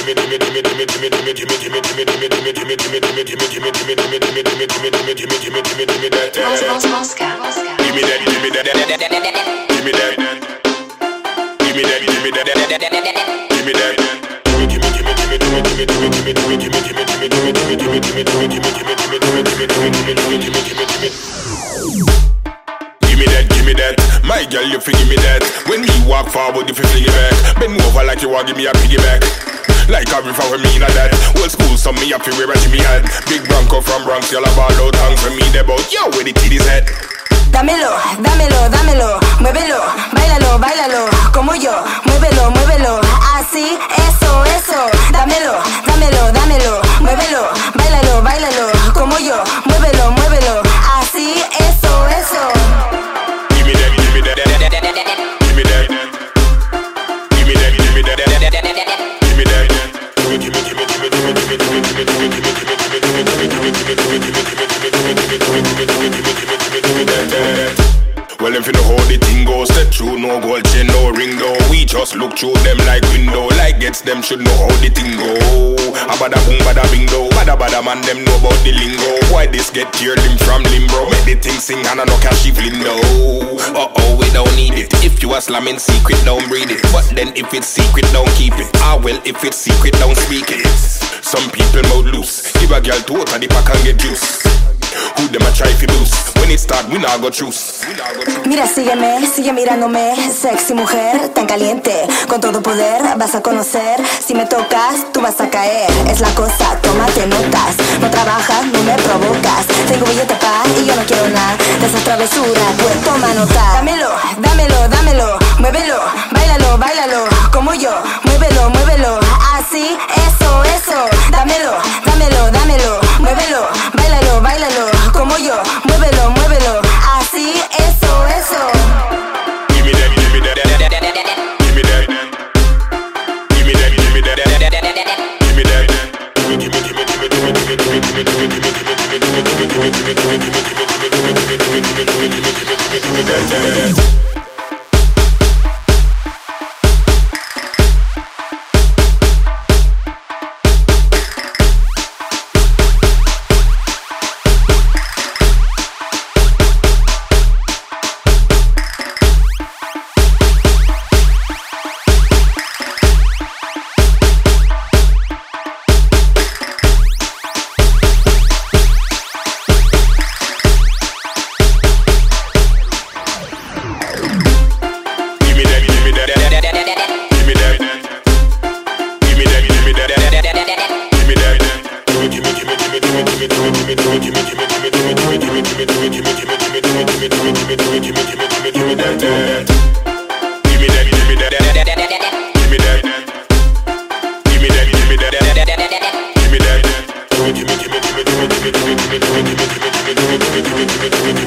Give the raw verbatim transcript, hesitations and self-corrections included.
My girl, you fi give me that. When me walk forward, you fi fling it back. Bend over like you want give me a piggyback. Like a river when me in a that. Old school, some me up fi wear a Jimmy hat. Big Bronco from Bronx, y'all about low tongue for me. They bout yo where the titties at. Dámelo, dámelo, dámelo, muévelo, bailalo, bailalo, como yo, muévelo, muévelo, así, eso, eso. Dámelo, dámelo, dámelo, muévelo, bailalo, bailalo, como yo, muévelo, muévelo, así, eso, eso. Give me that, give me that, give me that, give me that, give me that, give me that. Well, if you know how the thing goes, step through, no gold chain, no ring though. We just look through them like window. Like gets them should know how the thing go. A bada boom, bada bing though. Bada bada man, them know about the lingo. Why this get tear limb from limbo? Make the thing sing and I no cash evening no. Uh oh, we don't need it. If you are slamming secret, don't breathe it. But then if it's secret, don't keep it. Ah well, if it's secret, don't speak it. Some people mouth loose. Give a girl two out of the pack and get juice. Who them a try fi boost? When it start, we not go choose. Mira, sígueme, sigue mirándome, sexy mujer, tan caliente. Con todo poder vas a conocer. Si me tocas, tú vas a caer. Es la cosa, tómate notas. No trabajas, no me provocas. Tengo billete pa' y yo no quiero nada de esas travesuras, pues toma nota. Dámelo, dámelo, dámelo, muévelo, bailalo, bailalo, como yo. Muévelo, muévelo, así, eso, eso. Dámelo, dámelo, dámelo, muévelo, bailalo, bailalo, como yo. Muévelo, muévelo, así, eso, eso. Give me that, give me that, give me that, give me that, give me that, give me that. Give me, give me, give me, give me, give me, give me, give me, give me, give me, give me, give me, give me, give me, give me, give me, give me that. Give me